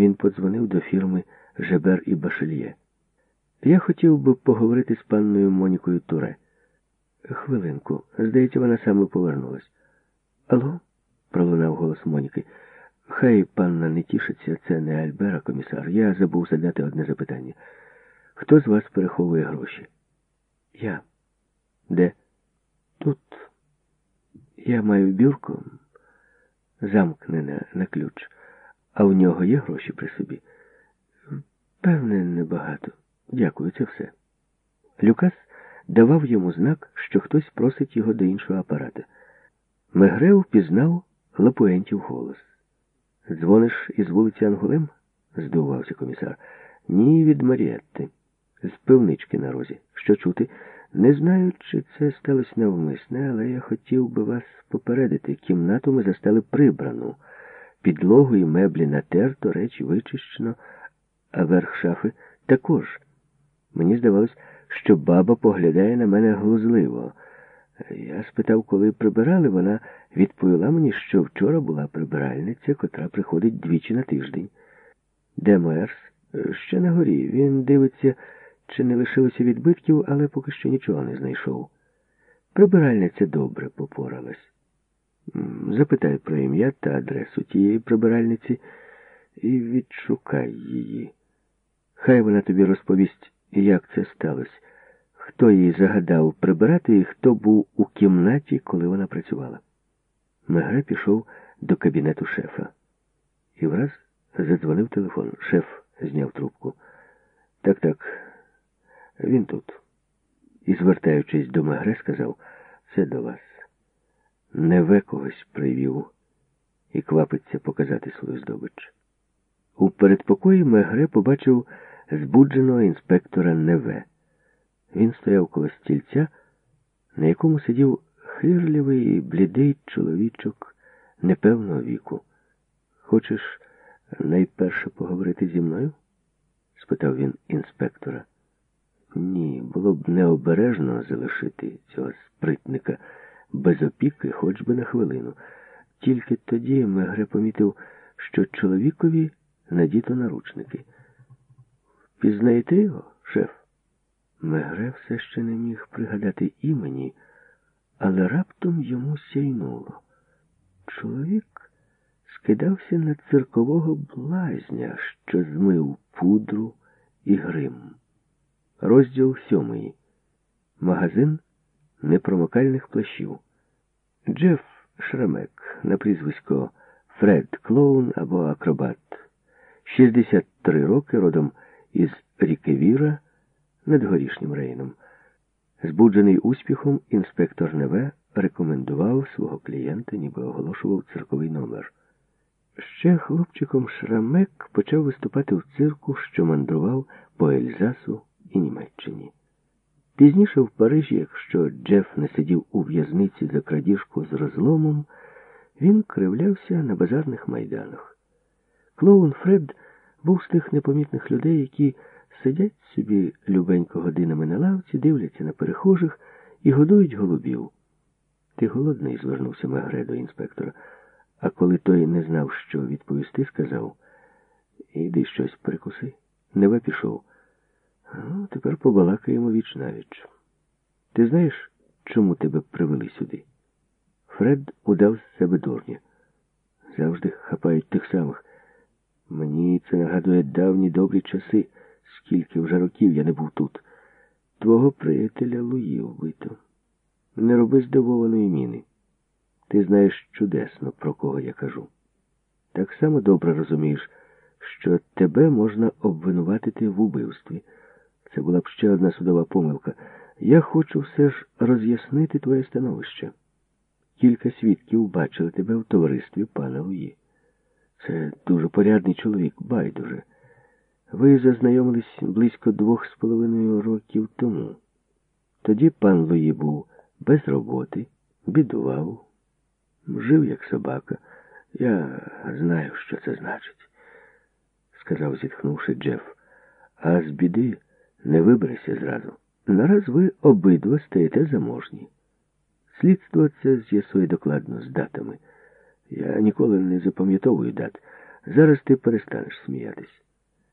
Він подзвонив до фірми «Жебер і Башельє». «Я хотів би поговорити з панною Монікою Туре». «Хвилинку. Здається, вона саме повернулась». «Алло?» – пролунав голос Моніки. «Хай панна не тішиться, це не Альбер, а комісар. Я забув задати одне запитання. Хто з вас переховує гроші?» «Я». «Де?» «Тут. Я маю бюрко, замкнене на ключ. А у нього є гроші при собі?» «Певне, небагато. Дякую, це все». Люкас давав йому знак, що хтось просить його до іншого апарата. Мегре впізнав Лапуентів голос. «Дзвониш із вулиці Ангулем?» – здивувався комісар. «Ні, від Маріетти. З пивнички на розі. Що чути? Не знаю, чи це сталося навмисне, але я хотів би вас попередити. Кімнату ми застали прибрану. Підлогу і меблі натерто, речі вичищено, а верх шафи також. Мені здавалось, що баба поглядає на мене глузливо. Я спитав, коли прибирали, вона відповіла мені, що вчора була прибиральниця, котра приходить двічі на тиждень. Де Моерс? Ще на горі. Він дивиться, чи не лишилося відбитків, але поки що нічого не знайшов. Прибиральниця добре попоралась. Запитай про ім'я та адресу тієї прибиральниці і відшукай її. Хай вона тобі розповість, як це сталося, хто їй загадав прибирати і хто був у кімнаті, коли вона працювала. Мегре пішов до кабінету шефа. І враз задзвонив телефон. Шеф зняв трубку. Так, він тут. І, звертаючись до Мегре, сказав: «Це до вас. Неве когось привів і квапиться показати свою здобич». У передпокої Мегре побачив збудженого інспектора Неве. Він стояв коло стільця, на якому сидів хирлявий і блідий чоловічок непевного віку. «Хочеш найперше поговорити зі мною?» – спитав він інспектора. Ні, було б необережно залишити цього спритника без опіки хоч би на хвилину. Тільки тоді Мегре помітив, що чоловікові надіто наручники. «Пізнаєте його, шеф?» Мегре все ще не міг пригадати імені, але раптом йому сяйнуло. Чоловік скидався на циркового блазня, що змив пудру і грим. Розділ 7. Магазин непромокальних плащів. Джеф Шрамек, на прізвисько Фред Клоун або Акробат, 63 роки, родом із Рікевіра над Горішнім Рейном. Збуджений успіхом, інспектор Неве рекомендував свого клієнта, ніби оголошував цирковий номер. Ще хлопчиком Шрамек почав виступати в цирку, що мандрував по Ельзасу і Німеччині. Пізніше в Парижі, якщо Джеф не сидів у в'язниці за крадіжку з розломом, він кривлявся на базарних майданах. Клоун Фред був з тих непомітних людей, які сидять собі любенько годинами на лавці, дивляться на перехожих і годують голубів. «Ти голодний?» – звернувся Мегре до інспектора. А коли той не знав, що відповісти, сказав: «Іди щось прикуси». Неве пішов. «Ну, тепер побалакаємо віч-навіч. Ти знаєш, чому тебе привели сюди?» Фред удав з себе дурня. «Завжди хапають тих самих. Мені це нагадує давні добрі часи, скільки вже років я не був тут. Твого приятеля Луї вбито. Не роби здивованої міни. Ти знаєш чудесно, про кого я кажу. Так само добре розумієш, що тебе можна обвинуватити в убивстві. Це була б ще одна судова помилка. Я хочу все ж роз'яснити твоє становище. Кілька свідків бачили тебе в товаристві пана Луї. Це дуже порядний чоловік, байдуже. Ви зазнайомились близько 2,5 років тому. Тоді пан Луї був без роботи, бідував, жив як собака. Я знаю, що це значить», – сказав, зітхнувши Джеф. «А з біди не виберешся зразу. Нараз ви обидва стаєте заможні. Слідство це з'ясує докладно з датами. Я ніколи не запам'ятовую дат. Зараз ти перестанеш сміятись.